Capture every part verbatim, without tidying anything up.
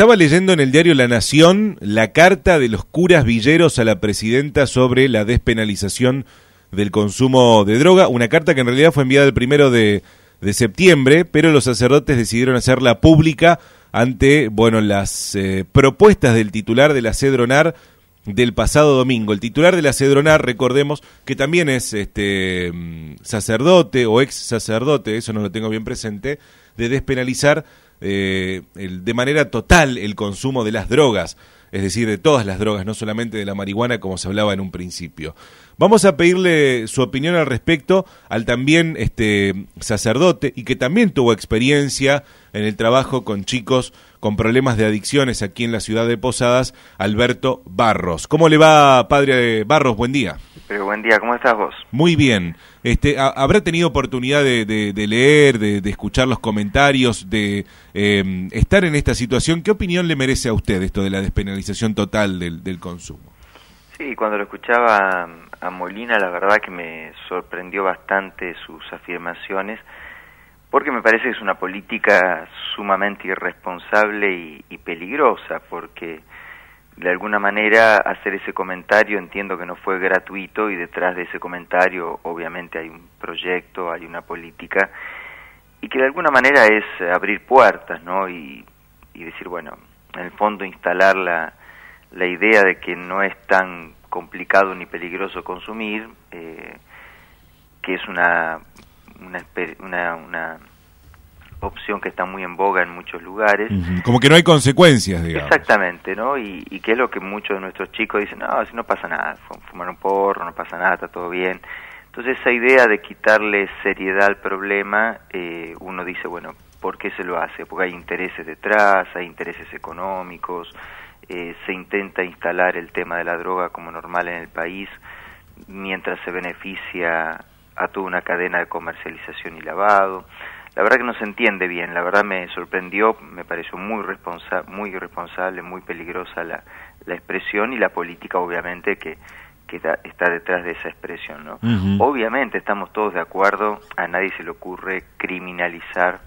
estaba leyendo en el diario La Nación la carta de los curas villeros a la presidenta sobre la despenalización del consumo de droga, una carta que en realidad fue enviada el primero de, de septiembre, pero los sacerdotes decidieron hacerla pública ante, bueno, las eh, propuestas del titular de la Cedronar del pasado domingo. El titular de la Cedronar, recordemos, que también es este sacerdote o ex sacerdote, eso no lo tengo bien presente, de despenalizar eh, el, de manera total el consumo de las drogas, es decir, de todas las drogas, no solamente de la marihuana como se hablaba en un principio. Vamos a pedirle su opinión al respecto al también este sacerdote y que también tuvo experiencia en el trabajo con chicos con problemas de adicciones aquí en la ciudad de Posadas, Alberto Barros. ¿Cómo le va, padre Barros? Buen día. Pero buen día, ¿cómo estás vos? Muy bien. Este, ¿Habrá tenido oportunidad de, de, de leer, de, de escuchar los comentarios, de eh, estar en esta situación? ¿Qué opinión le merece a usted esto de la despenalización total del, del consumo? Sí, cuando lo escuchaba a Molina, la verdad que me sorprendió bastante sus afirmaciones, porque me parece que es una política sumamente irresponsable y, y peligrosa, porque de alguna manera hacer ese comentario entiendo que no fue gratuito y detrás de ese comentario obviamente hay un proyecto, hay una política y que de alguna manera es abrir puertas, ¿no? Y, y decir, bueno, en el fondo instalar la, la idea de que no es tan complicado ni peligroso consumir, eh, que es una una, una una opción que está muy en boga en muchos lugares. Uh-huh. Como que no hay consecuencias, digamos. Exactamente, ¿no? Y, y que es lo que muchos de nuestros chicos dicen, no, si no pasa nada, fumar un porro, no pasa nada, está todo bien. Entonces esa idea de quitarle seriedad al problema, eh, uno dice, bueno, ¿por qué se lo hace? Porque hay intereses detrás, hay intereses económicos, eh, se intenta instalar el tema de la droga como normal en el país, mientras se beneficia a toda una cadena de comercialización y lavado. La verdad que no se entiende bien, la verdad me sorprendió, me pareció muy responsa muy irresponsable, muy peligrosa la, la expresión y la política obviamente que, que da, está detrás de esa expresión, ¿no? Uh-huh. Obviamente estamos todos de acuerdo, a nadie se le ocurre criminalizar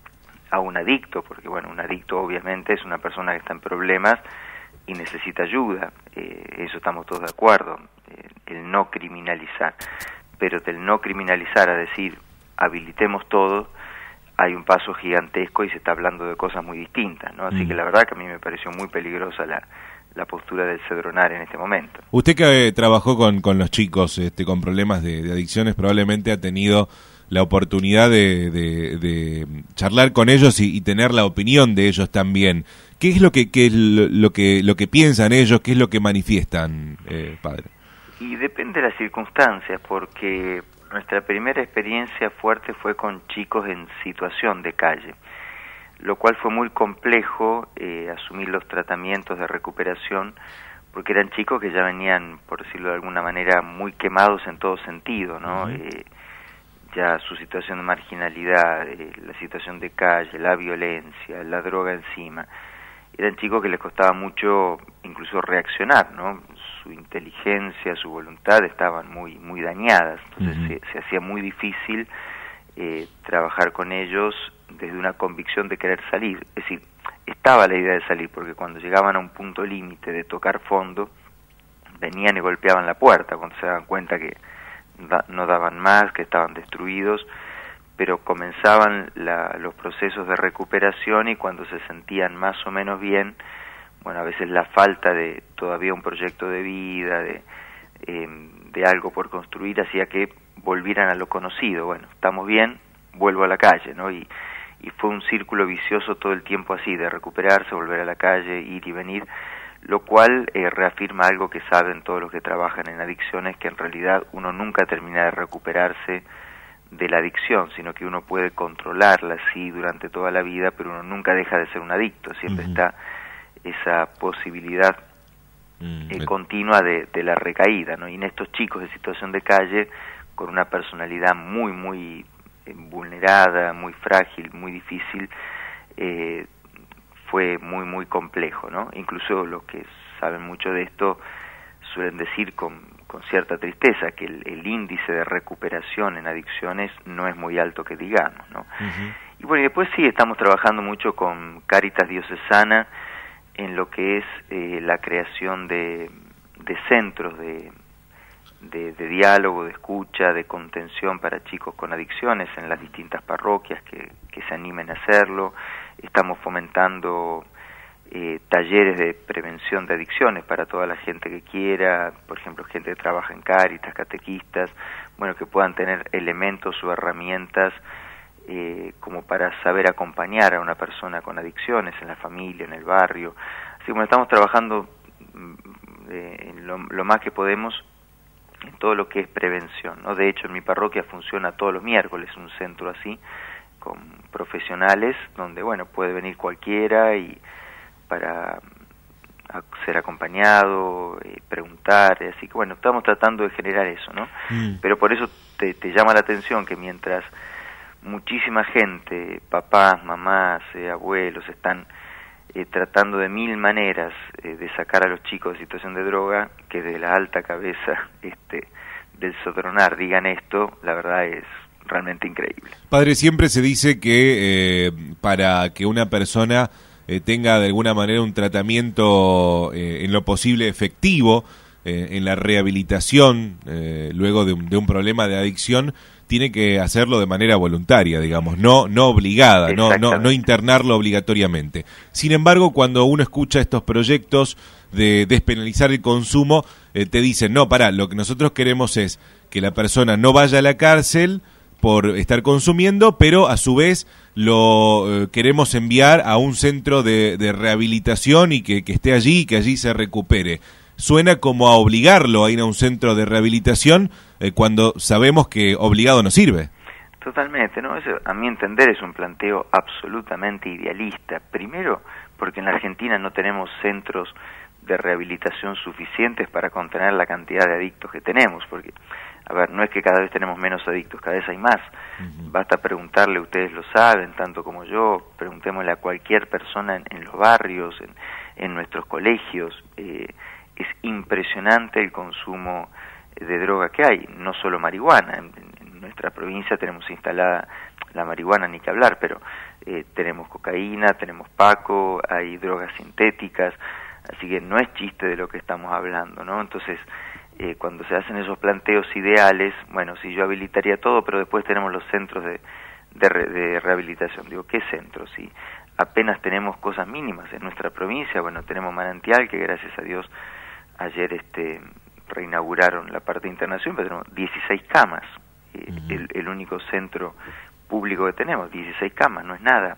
a un adicto, porque bueno, un adicto obviamente es una persona que está en problemas y necesita ayuda, eh, eso estamos todos de acuerdo, eh, el no criminalizar, pero del no criminalizar a decir habilitemos todo, hay un paso gigantesco y se está hablando de cosas muy distintas, ¿no? Así mm. que la verdad que a mí me pareció muy peligrosa la, la postura del Cedronar en este momento. Usted que eh, trabajó con, con los chicos este, con problemas de, de adicciones, probablemente ha tenido la oportunidad de, de, de charlar con ellos y, y tener la opinión de ellos también. ¿Qué es lo que, qué es lo, lo que lo que piensan ellos? ¿Qué es lo que manifiestan, eh, padre? Y depende de las circunstancias, porque nuestra primera experiencia fuerte fue con chicos en situación de calle, lo cual fue muy complejo eh, asumir los tratamientos de recuperación, porque eran chicos que ya venían, por decirlo de alguna manera, muy quemados en todo sentido, ¿no? Uh-huh. Eh, ya su situación de marginalidad, eh, la situación de calle, la violencia, la droga encima. Eran chicos que les costaba mucho incluso reaccionar, ¿no? Su inteligencia, su voluntad estaban muy muy dañadas, entonces uh-huh. se, se hacía muy difícil eh, trabajar con ellos desde una convicción de querer salir. Es decir, estaba la idea de salir, porque cuando llegaban a un punto límite de tocar fondo, venían y golpeaban la puerta, cuando se daban cuenta que da, no daban más, que estaban destruidos, pero comenzaban la, los procesos de recuperación y cuando se sentían más o menos bien, bueno, a veces la falta de todavía un proyecto de vida, de, eh, de algo por construir, hacía que volvieran a lo conocido. Bueno, estamos bien, vuelvo a la calle, ¿no? Y, y fue un círculo vicioso todo el tiempo así, de recuperarse, volver a la calle, ir y venir, lo cual eh, reafirma algo que saben todos los que trabajan en adicciones, que en realidad uno nunca termina de recuperarse de la adicción, sino que uno puede controlarla, sí, durante toda la vida, pero uno nunca deja de ser un adicto, siempre uh-huh. está esa posibilidad mm, eh, continua de, de la recaída, ¿no? Y en estos chicos de situación de calle, con una personalidad muy, muy eh, vulnerada, muy frágil, muy difícil, eh, fue muy, muy complejo, ¿no? Incluso los que saben mucho de esto suelen decir con, con cierta tristeza que el, el índice de recuperación en adicciones no es muy alto que digamos, ¿no? Uh-huh. Y bueno, y después sí, estamos trabajando mucho con Cáritas Diocesana, en lo que es eh, la creación de, de centros de, de, de diálogo, de escucha, de contención para chicos con adicciones en las distintas parroquias que, que se animen a hacerlo. Estamos fomentando eh, talleres de prevención de adicciones para toda la gente que quiera, por ejemplo, gente que trabaja en Cáritas, catequistas, bueno, que puedan tener elementos o herramientas Eh, como para saber acompañar a una persona con adicciones en la familia, en el barrio. Así como estamos trabajando eh, en lo, lo más que podemos en todo lo que es prevención, ¿no? De hecho, en mi parroquia funciona todos los miércoles un centro así, con profesionales, donde, bueno, puede venir cualquiera y para ser acompañado, eh, preguntar, así que, bueno, estamos tratando de generar eso, ¿no? Mm. Pero por eso te, te llama la atención que mientras muchísima gente, papás, mamás, eh, abuelos, están eh, tratando de mil maneras eh, de sacar a los chicos de situación de droga, que de la alta cabeza este, del Sodronar digan esto, la verdad es realmente increíble. Padre, siempre se dice que eh, para que una persona eh, tenga de alguna manera un tratamiento eh, en lo posible efectivo, eh, en la rehabilitación, eh, luego de un, de un problema de adicción, tiene que hacerlo de manera voluntaria, digamos, no no obligada, no, no no internarlo obligatoriamente. Sin embargo, cuando uno escucha estos proyectos de despenalizar el consumo, eh, te dicen, no, pará, lo que nosotros queremos es que la persona no vaya a la cárcel por estar consumiendo, pero a su vez lo eh, queremos enviar a un centro de, de rehabilitación y que, que esté allí y que allí se recupere. Suena como a obligarlo a ir a un centro de rehabilitación eh, cuando sabemos que obligado no sirve. Totalmente, ¿no? Eso, a mi entender, es un planteo absolutamente idealista. Primero, porque en la Argentina no tenemos centros de rehabilitación suficientes para contener la cantidad de adictos que tenemos, porque, a ver, no es que cada vez tenemos menos adictos, cada vez hay más. Uh-huh. Basta preguntarle, ustedes lo saben, tanto como yo, preguntémosle a cualquier persona en, en los barrios, en, en nuestros colegios. eh, Es impresionante el consumo de droga que hay, no solo marihuana. En, en nuestra provincia tenemos instalada la marihuana, ni que hablar, pero eh, tenemos cocaína, tenemos paco, hay drogas sintéticas, así que no es chiste de lo que estamos hablando, ¿no? Entonces, eh, cuando se hacen esos planteos ideales, bueno, sí, yo habilitaría todo, pero después tenemos los centros de, de, re, de rehabilitación. Digo, ¿qué centros? Si apenas tenemos cosas mínimas en nuestra provincia, bueno, tenemos Manantial, que gracias a Dios ayer este reinauguraron la parte de internación, pero tenemos dieciséis camas, eh, uh-huh. el, el único centro público que tenemos, dieciséis camas, no es nada,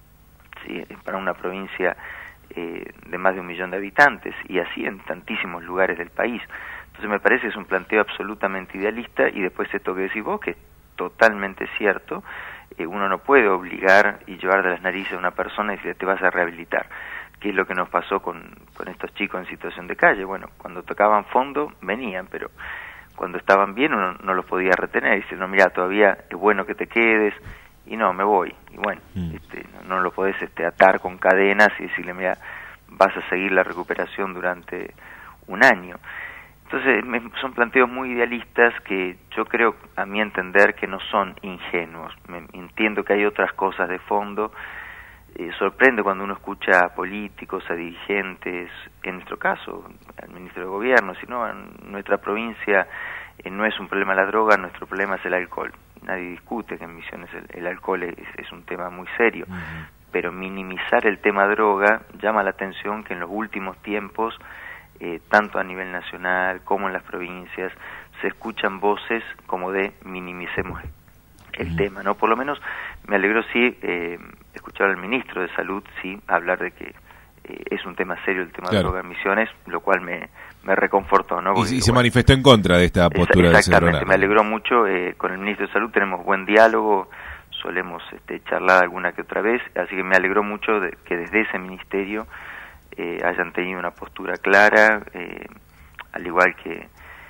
¿sí? Para una provincia eh, de más de un millón de habitantes, y así en tantísimos lugares del país. Entonces me parece que es un planteo absolutamente idealista, y después esto que decís vos, que es totalmente cierto, eh, uno no puede obligar y llevar de las narices a una persona y decirle te vas a rehabilitar. ¿Qué es lo que nos pasó con, con estos chicos en situación de calle? Bueno, cuando tocaban fondo, venían, pero cuando estaban bien uno no los podía retener. Y dice, no, mira, todavía es bueno que te quedes, y no, me voy. Y bueno, mm. este, no, no lo podés este, atar con cadenas y decirle, mira, vas a seguir la recuperación durante un año. Entonces, me, son planteos muy idealistas que yo creo, a mi entender, que no son ingenuos. Me, entiendo que hay otras cosas de fondo. Eh, sorprende cuando uno escucha a políticos, a dirigentes, en nuestro caso, al ministro de Gobierno, sino en nuestra provincia eh, no es un problema la droga, nuestro problema es el alcohol. Nadie discute que en Misiones el, el alcohol es, es un tema muy serio, uh-huh. pero minimizar el tema droga llama la atención que en los últimos tiempos, eh, tanto a nivel nacional como en las provincias, se escuchan voces como de minimicemos el uh-huh. tema, ¿no? Por lo menos me alegró, sí, eh, escuchar al ministro de Salud, sí, hablar de que eh, es un tema serio el tema claro. de droga en Misiones, lo cual me, me reconfortó, ¿no? Porque, y, y se bueno, manifestó en contra de esta postura del Exactamente, me alegró mucho, eh, con el ministro de Salud tenemos buen diálogo, solemos este, charlar alguna que otra vez, así que me alegró mucho de que desde ese ministerio eh, hayan tenido una postura clara, eh, al igual que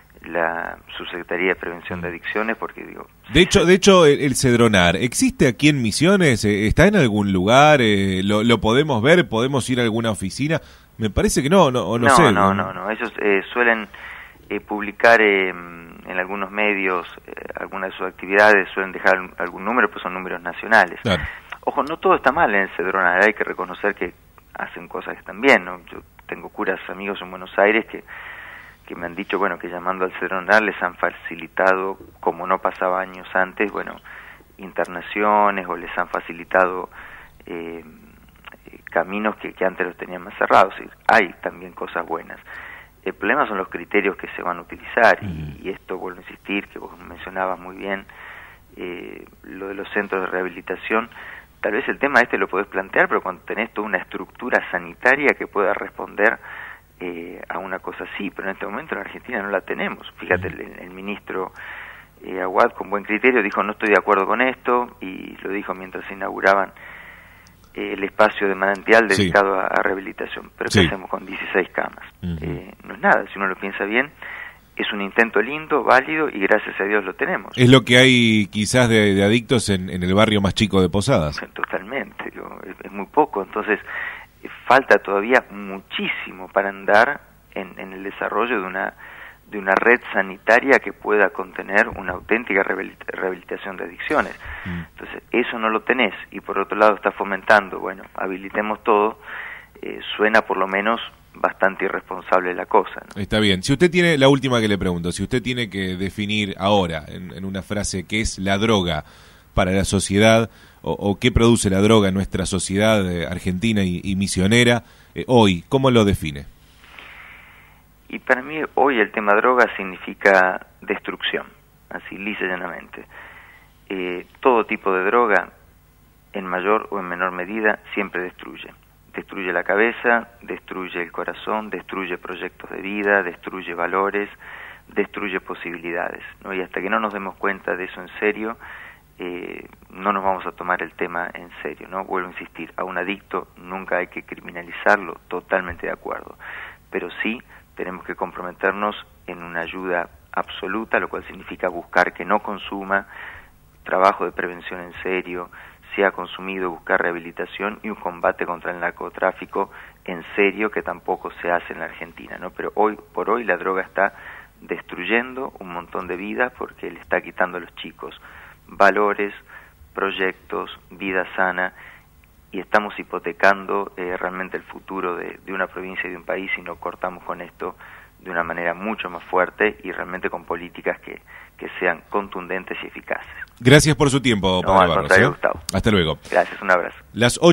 la Subsecretaría de Prevención de Adicciones, porque digo... De hecho, de hecho el, el Cedronar, ¿existe aquí en Misiones? ¿Está en algún lugar? Eh, ¿lo, ¿Lo podemos ver? ¿Podemos ir a alguna oficina? Me parece que no, no, o no, no sé. No, no, no, ellos eh, suelen eh, publicar eh, en algunos medios eh, algunas de sus actividades, suelen dejar algún número, pues son números nacionales. Claro. Ojo, no todo está mal en el Cedronar, hay que reconocer que hacen cosas que están bien, ¿no? Yo tengo curas amigos en Buenos Aires que, que me han dicho, bueno, que llamando al Cedronal les han facilitado, como no pasaba años antes, bueno, internaciones, o les han facilitado eh, caminos que, que antes los tenían más cerrados. Y hay también cosas buenas. El problema son los criterios que se van a utilizar, y, y esto vuelvo a insistir, que vos mencionabas muy bien, eh, lo de los centros de rehabilitación. Tal vez el tema este lo podés plantear, pero cuando tenés toda una estructura sanitaria que pueda responder eh, a una cosa así, pero en este momento en Argentina no la tenemos. Fíjate, el, el ministro eh, Aguad, con buen criterio, dijo no estoy de acuerdo con esto, y lo dijo mientras se inauguraban eh, el espacio de manantial dedicado sí. a, a rehabilitación. Pero ¿qué sí. hacemos con dieciséis camas? Uh-huh. eh, no es nada, si uno lo piensa bien. Es un intento lindo, válido, y gracias a Dios lo tenemos. Es lo que hay quizás de, de adictos en, en el barrio más chico de Posadas. Totalmente, digo, es, es muy poco. Entonces, eh, falta todavía muchísimo para andar en, en el desarrollo de una de una red sanitaria que pueda contener una auténtica rehabilitación de adicciones. Mm. Entonces, eso no lo tenés, y por otro lado está fomentando, bueno, habilitemos todo, eh, suena por lo menos bastante irresponsable la cosa, ¿no? Está bien. Si usted tiene, la última que le pregunto, si usted tiene que definir ahora, en, en una frase, qué es la droga para la sociedad, o, o qué produce la droga en nuestra sociedad eh, argentina y, y misionera, eh, hoy, ¿cómo lo define? Y para mí hoy el tema droga significa destrucción, así lisa y llanamente. Eh, todo tipo de droga, en mayor o en menor medida, siempre destruye. Destruye la cabeza, destruye el corazón, destruye proyectos de vida, destruye valores, destruye posibilidades, ¿no? Y hasta que no nos demos cuenta de eso en serio, eh, no nos vamos a tomar el tema en serio, ¿no? Vuelvo a insistir, a un adicto nunca hay que criminalizarlo, totalmente de acuerdo, pero sí tenemos que comprometernos en una ayuda absoluta, lo cual significa buscar que no consuma, trabajo de prevención en serio, si ha consumido, buscar rehabilitación, y un combate contra el narcotráfico en serio, que tampoco se hace en la Argentina, ¿no? Pero hoy por hoy la droga está destruyendo un montón de vidas, porque le está quitando a los chicos valores, proyectos, vida sana, y estamos hipotecando eh, realmente el futuro de, de una provincia y de un país si no cortamos con esto de una manera mucho más fuerte y realmente con políticas que, que sean contundentes y eficaces. Gracias por su tiempo, no, Padre al contrario, Barros, ¿eh? Gustavo. Hasta luego. Gracias, un abrazo. Las